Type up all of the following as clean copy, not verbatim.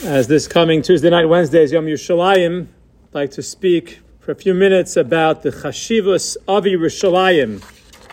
As this coming Tuesday night, Wednesday is Yom Yerushalayim, I'd like to speak for a few minutes about the Chashivus of Yerushalayim.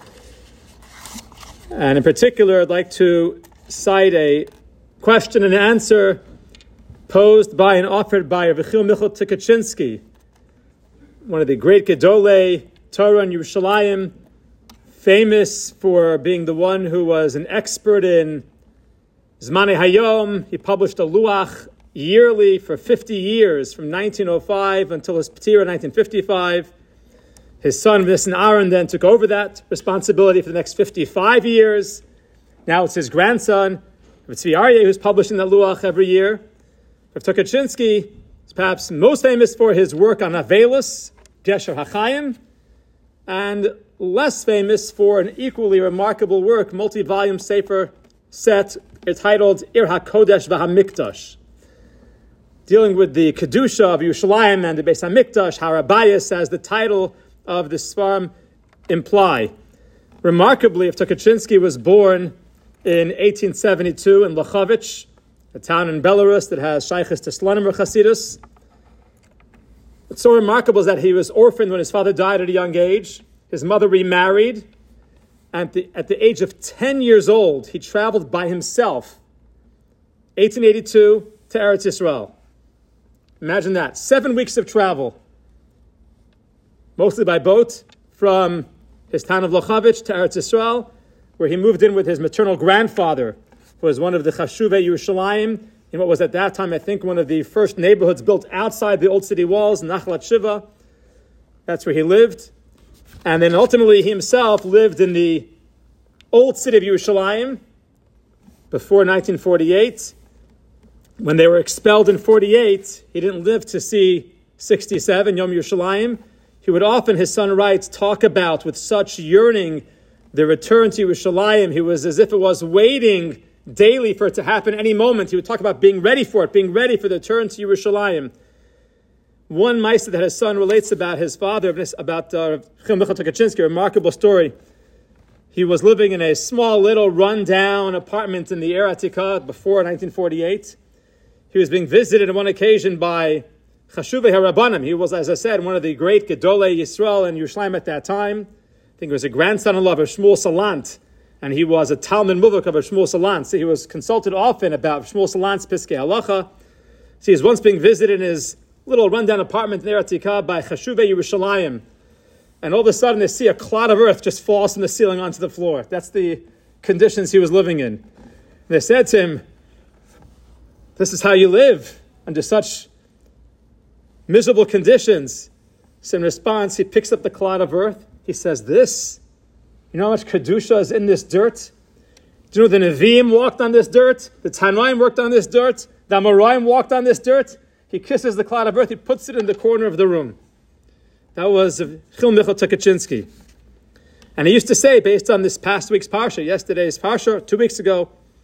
And in particular, I'd like to cite a question and answer posed by and offered by Rechiel Michal Tukachinsky, one of the great Gedolei Torah in Yerushalayim, famous for being the one who was an expert in Zmanei Hayom. He published a Luach yearly for 50 years, from 1905 until his P'tira in 1955. His son, Nissen Aaron, then took over that responsibility for the next 55 years. Now it's his grandson, Tzvi Aryeh, who's publishing that Luach every year. Rav Tukachinsky is perhaps most famous for his work on Avelis, Gesher HaChaim, and less famous for an equally remarkable work, multi-volume sefer set entitled Ir HaKodesh VaHaMikdash, dealing with the Kedusha of Yerushalayim and the Beis HaMikdash, Harabayas, as the title of the Sfarim imply. Remarkably, Rav Tukachinsky was born in 1872 in Lachovich, a town in Belarus that has Shaykhis to Slonimer Chasidus. What's so remarkable is that he was orphaned when his father died at a young age. His mother remarried. And at the age of 10 years old, he traveled by himself, 1882, to Eretz Yisrael. Imagine that. 7 weeks of travel, mostly by boat, from his town of Lachovich to Eretz Yisrael, where he moved in with his maternal grandfather, who was one of the Chashuvei Yerushalayim, in what was at that time, I think, one of the first neighborhoods built outside the old city walls, Nachlat Shiva. That's where he lived. And then ultimately he himself lived in the old city of Yerushalayim before 1948. When they were expelled in 48, he didn't live to see 67, Yom Yerushalayim. He would often, his son writes, talk about with such yearning the return to Yerushalayim. He was as if it was waiting daily for it to happen any moment. He would talk about being ready for it, being ready for the return to Yerushalayim. One Maisa that his son relates about his father, about Rechiel Michal Tukachinsky, a remarkable story. He was living in a small, little, run-down apartment in the Eir Atikah before 1948. He was being visited on one occasion by Chashuvei HaRabbanim. He was, as I said, one of the great Gedolei Yisrael in Yerushalayim at that time. I think he was a grandson-in-law of Shmuel Salant, and he was a Talmud Muvak of Shmuel Salant. So he was consulted often about Shmuel Salant's Piskei Halacha. So he was once being visited in his little rundown apartment in Eir Atikah by Chashuvei Yerushalayim. And all of a sudden they see a clod of earth just falls from the ceiling onto the floor. That's the conditions he was living in. And they said to him, "This is how you live under such miserable conditions." So in response, he picks up the clod of earth. He says, "This, you know how much Kedusha is in this dirt? Do you know the Nevi'im walked on this dirt? The Tanoim worked on this dirt? The Amoraim walked on this dirt?" He kisses the clod of earth. He puts it in the corner of the room. That was Rechiel Michal Tukachinsky. And he used to say, based on this past week's Parsha, yesterday's Parsha, 2 weeks ago,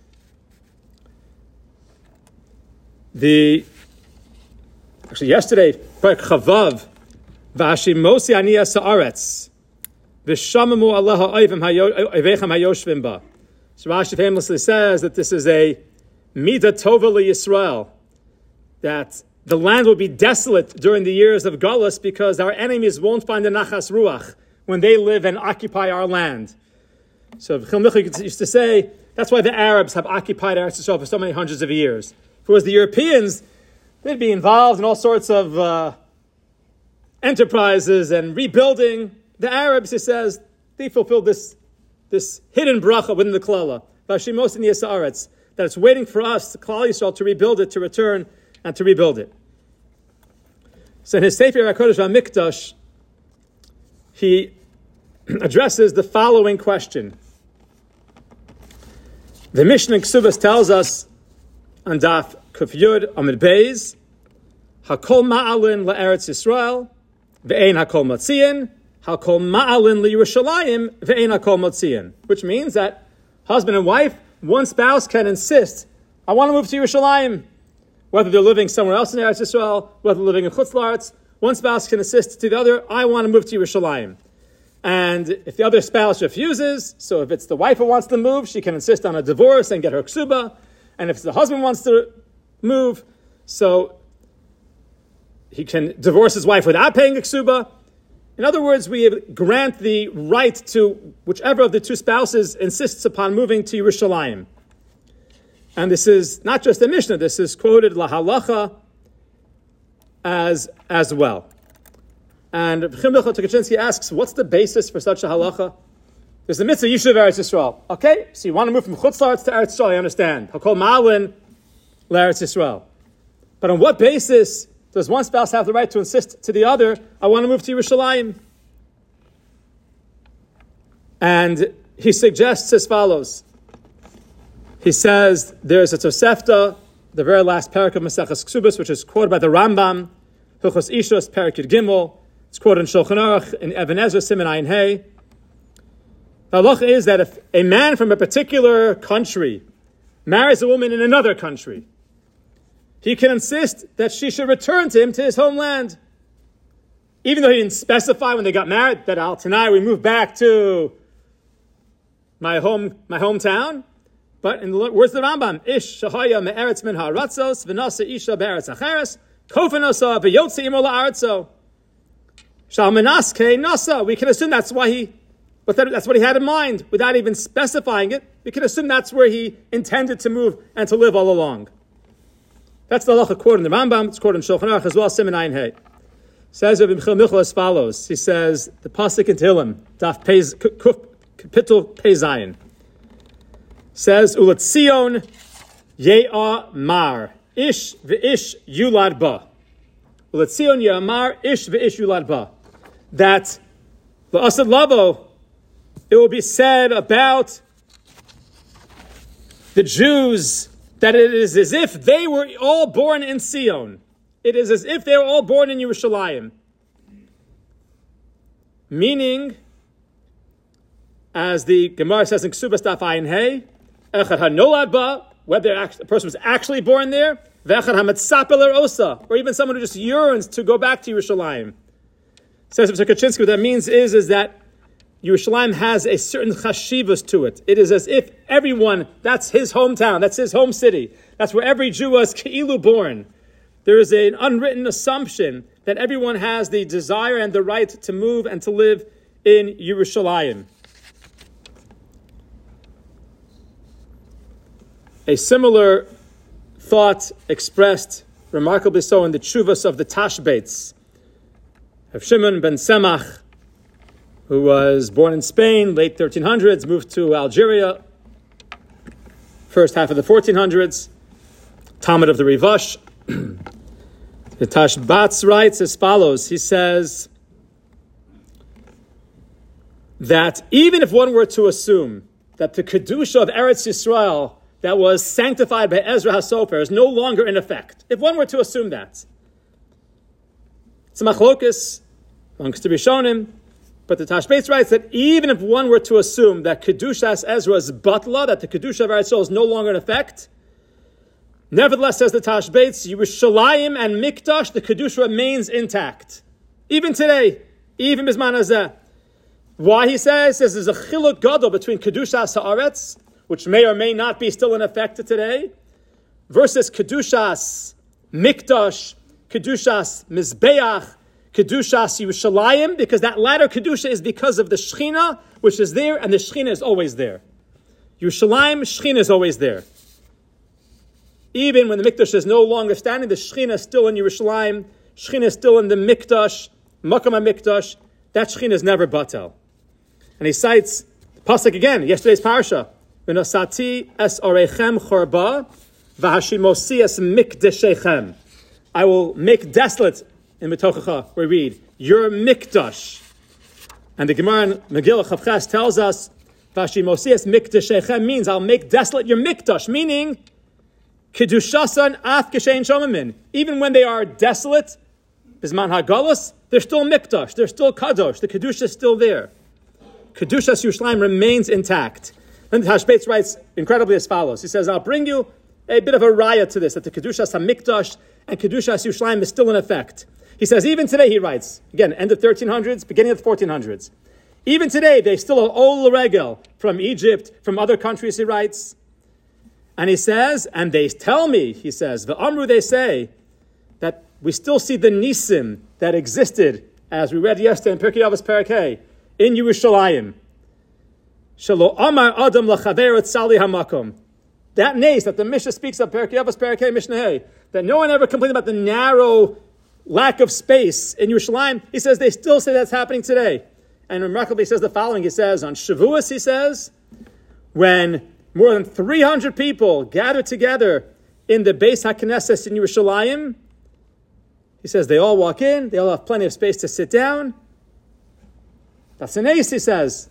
yesterday, Perek Chavav, V'ashimosi ani ha'aretz, v'shamamu aleha oivechem hayoshvim ba. So Rashi famously says that this is a midah tova liYisrael, that the land will be desolate during the years of Galus because our enemies won't find the nachas ruach when they live and occupy our land. So Rechiel Michal used to say, that's why the Arabs have occupied Eretz Yisrael for so many hundreds of years. If it was the Europeans, they'd be involved in all sorts of enterprises and rebuilding. The Arabs, he says, they fulfilled this hidden bracha within the Klala, Vashimos Ani Ha'aretz, that it's waiting for us, the Klal Yisrael, to rebuild it, to return and to rebuild it. So in his Sefer HaKodesh VaMikdash, he addresses the following question. The Mishnah Ksubas tells us on Daf Kuf Yud Amud Beis, Hakol ma'alin la'eretz Yisrael, ve'ein hakol matziyin, Hakol ma'alin liYerushalayim, ve'ein hakol matziyin. Which means that husband and wife, one spouse can insist, I want to move to Yerushalayim. Whether they're living somewhere else in Eretz Yisrael, whether they're living in Chutz La'aretz, one spouse can insist to the other, I want to move to Yerushalayim. And if the other spouse refuses, so if it's the wife who wants to move, she can insist on a divorce and get her ksuba. And if the husband wants to move, So he can divorce his wife without paying a ksuba. In other words, we grant the right to whichever of the two spouses insists upon moving to Yerushalayim. And this is not just the Mishnah, this is quoted lahalacha as well. And Chimilcha Tukachinsky asks, what's the basis for such a halacha? There's the mitzvah Yishuv Eretz Yisrael. Okay, so you want to move from Chutz La'aretz to Eretz Yisrael, I understand. Hakol Ma'alin L'Eretz Yisrael. But on what basis does one spouse have the right to insist to the other, I want to move to Yerushalayim? And he suggests as follows. He says there's a Tosefta, the very last parak of Maseches Ksubos, which is quoted by the Rambam, Hilchos Ishos, Parak Yud Gimel. It's quoted in Shulchan Aruch, in Even Ezra, Siman Ayin Hey. The halacha is that if a man from a particular country marries a woman in another country, he can insist that she should return to him to his homeland. Even though he didn't specify when they got married that tonight we move back to my hometown. But in the words of the Rambam, Ish shahaya me'eretz min ha'aratzos v'nasa isha be'eretz acheres kofanosa v'yotze imo la'aretzo shal menaske nasa. We can assume that's what he had in mind without even specifying it. We can assume that's where he intended to move and to live all along. That's the halacha quote in the Rambam. It's quoted in Shulchan Aruch as well, Siman Ayin Hey. Says Rabbi Michal Michal as follows. He says, the pasuk in Tehillim, Daf Kapitel Pei Zayin, says, Ulatzion Ye'a Mar, Ish v'ish yulad ba. Ulatzion Ye'a Mar, Ish v'ish yulad ba. That the Asad Lavo, it will be said about the Jews that it is as if they were all born in Sion. It is as if they were all born in Yerushalayim. Meaning, as the Gemara says in Ksubas Daf Ayin Hey, Echad HaNolad Ba, whether a person was actually born there, V'echad HaMetzapeler Osa, or even someone who just yearns to go back to Yerushalayim. Says Mr. Kaczynski, what that means is that Yerushalayim has a certain chashivas to it. It is as if everyone, that's his hometown, that's his home city. That's where every Jew was keilu born. There is an unwritten assumption that everyone has the desire and the right to move and to live in Yerushalayim. A similar thought expressed remarkably so in the Tshuvas of the Tashbates of Shimon ben Semach, who was born in Spain, late 1300s, moved to Algeria, first half of the 1400s, Talmud of the Rivash. The Tashbatz writes as follows. He says that even if one were to assume that the Kedusha of Eretz Yisrael that was sanctified by Ezra HaSofer is no longer in effect, if one were to assume that, it's a machlokus amongst the Rishonim, but the Tashbates writes that even if one were to assume that Kedushas Ezra's batla, that the Kedusha of Eretz Yisrael is no longer in effect, nevertheless, says the Tashbates, Yerushalayim and Mikdash, the Kedusha remains intact. Even today, even Bizman Hazeh. Why, he says there's a chiluk gadol between Kedushas Haaretz, which may or may not be still in effect today, versus Kedushas Mikdash, Kedushas Mizbeach, Kedushas Yerushalayim, because that latter Kedusha is because of the Shechina, which is there, and the Shechina is always there. Yerushalayim, Shechina is always there. Even when the Mikdash is no longer standing, the Shechina is still in Yerushalayim, Shechina is still in the Mikdash, Makam HaMikdash, that Shechina is never batel. And he cites the pasuk again, yesterday's parsha, V'nosati es orechem chorba, v'hashimosi es mikdeshechem. I will make desolate, in Metochacha, we read, your Mikdash. And the Gemara in Megillah Chavches tells us, v'hashimosi es mikdeshechem means I'll make desolate your Mikdash, meaning Kedushasan af geshein shomamin. Even when they are desolate, Bizman HaGalus, they're still Mikdash, they're still Kadosh, the Kedusha is still there. Kedushas Yerushalayim remains intact. Then the Tashbates writes incredibly as follows. He says, I'll bring you a bit of a raya to this, that the Kedushas HaMikdash and Kedushas Yerushalayim is still in effect. He says, even today, he writes, again, end of 1300s, beginning of the 1400s, even today, they still are Ol Regel from Egypt, from other countries, he writes. And he says, and they tell me, he says, V'amru, they say, we still see the nisim that existed, as we read yesterday in Pirkei Avos Perek Hey, in Yerushalayim. Shelo amar adam lachaver tzali hamakom. That nace that the Mishnah speaks of, Pirkei Avos Perek Hey, Mishnah Hey, that no one ever complained about the narrow lack of space in Yerushalayim. He says they still say that's happening today. And remarkably, he says the following. He says, on Shavuos, he says, when more than 300 people gathered together in the Beis HaKnesses in Yerushalayim, he says they all walk in, they all have plenty of space to sit down. That's an ace, he says.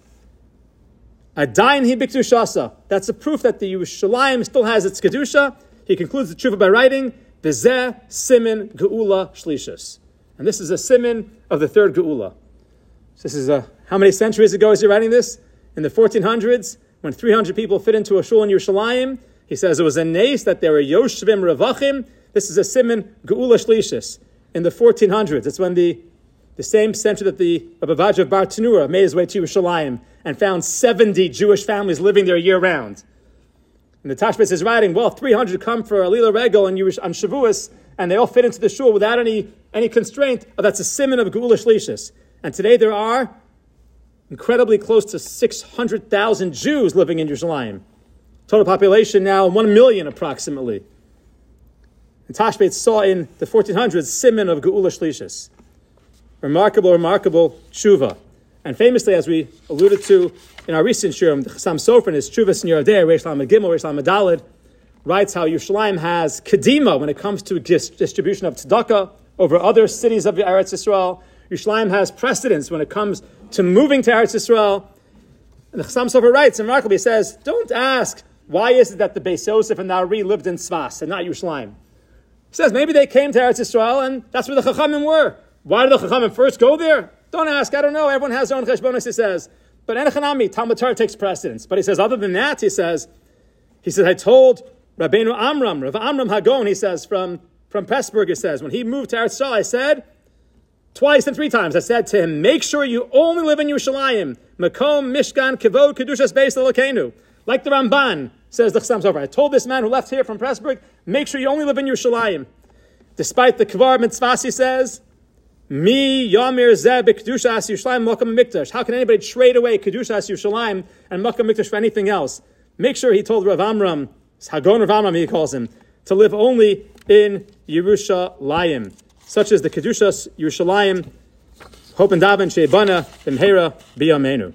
Adayin hi b'kedushasa. That's a proof that the Yerushalayim still has its kedusha. He concludes the tshuva by writing, V'zeh simin geula shlishus. And this is a simin of the third geula. So this is how many centuries ago is he writing this? In the 1400s, when 300 people fit into a shul in Yerushalayim, he says it was a nace that there were yoshvim revachim. This is a simin geula shlishus. In the 1400s, it's when the same century that the Abavaj of Bar Tanura made his way to Yerushalayim and found 70 Jewish families living there year-round. And the Tashbetz is writing, well, 300 come for a Lila Regel on Shavuos, and they all fit into the shul without any constraint. Oh, that's a siman of Geula Shlishis. And today there are incredibly close to 600,000 Jews living in Yerushalayim. Total population now 1 million approximately. And Tashbetz saw in the 1400s siman of Geula Shlishis. Remarkable tshuva. And famously, as we alluded to in our recent shiurim, the Chassam Sofer in his Tshuvas in Yerodei, Reish Lamed Gimel, Reish Lamed Daled, writes how Yerushalayim has kedima when it comes to distribution of tzedakah over other cities of Eretz Yisrael. Yerushalayim has precedence when it comes to moving to Eretz Yisrael. And the Chassam Sofer writes, and remarkably says, don't ask, why is it that the Beis Yosef and Nari lived in Tzfas and not Yerushalayim? He says, maybe they came to Eretz Yisrael and that's where the Chachamim were. Why did the Chachamim first go there? Don't ask, I don't know. Everyone has their own cheshbonos, he says. But Enochanami, Talmud Torah takes precedence. But he says, other than that, he says, I told Rabbeinu Amram, Rav Amram Hagon, he says, from Pressburg, he says, when he moved to Eretz Yisrael, I said, twice and 3 times, I said to him, make sure you only live in Yerushalayim. Makom, Mishkan, Kivod, Kedushas Beis Elokeinu. Like the Ramban, says the Chassam Sofer. I told this man who left here from Pressburg, make sure you only live in Yerushalayim. Despite the Kvar Mitzvahs, he says, Mi Yamir Zeh B'Kedushas Yerushalayim Makam Mikdash. How can anybody trade away Kedushas Yerushalayim and Makam Mikdash for anything else? Make sure, he told Rav Amram, Hagon Rav Amram he calls him, to live only in Yerushalayim. Such as the Kedushas Yerushalayim. Hope and Daven Sheibana B'Mheira B'Yameinu.